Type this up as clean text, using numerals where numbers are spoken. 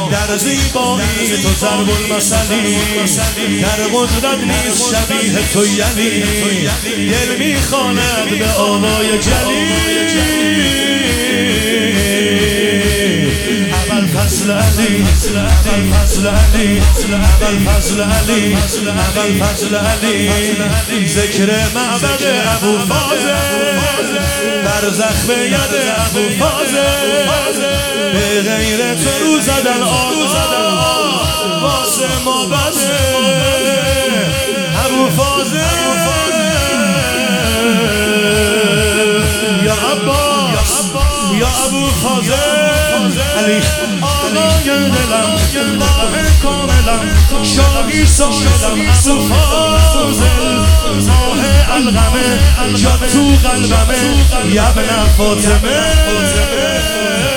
در زیبایی تو ضرب المثلی، در قدرت نیست شبیه تو یلی، دل میخواند به آوای جلی. ابوالفضل علی، ابوالفضل علی، ابوالفضل علی، ابوالفضل علی، ذکر معبد ابوالفاضل، بر زخم ید ابوالفاضل، به غیر تو رو زدن آقا واسه ما بده. ابوالفاضل یا عباس، یا ابوالفاضل علی، آقای دلم، ماه کاملم، شاهی سایلم، ابوالفاضل ماه علقمه، جا تو قلبمه، یبن فاطمه.